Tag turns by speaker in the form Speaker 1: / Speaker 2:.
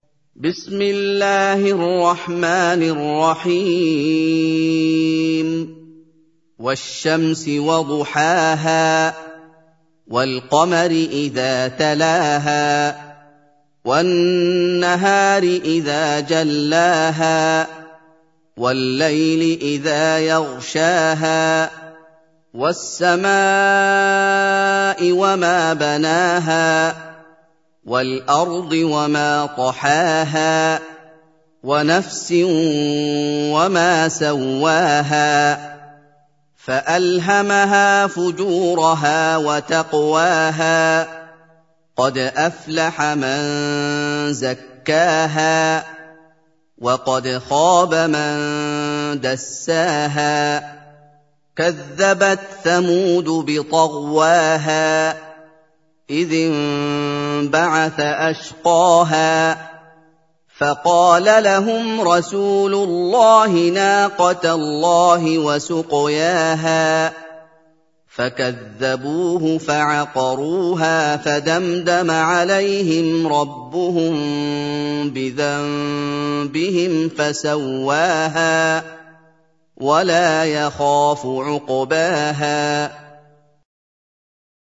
Speaker 1: بسم الله الرحمن الرحيم والشمس وضحاها والقمر إذا تلاها والنهار إذا جلاها والليل إذا يغشاها والسماء وما بناها والأرض وما طحاها ونفس وما سواها فألهمها فجورها وتقواها قد أفلح من زكاها وقد خاب من دساها كذبت ثمود بطغواها إذ انبعث أشقاها فقال لهم رسول الله ناقة الله وسقياها فكذبوه فعقروها فدمدم عليهم ربهم بذنبهم فسواها ولا يخاف عقباها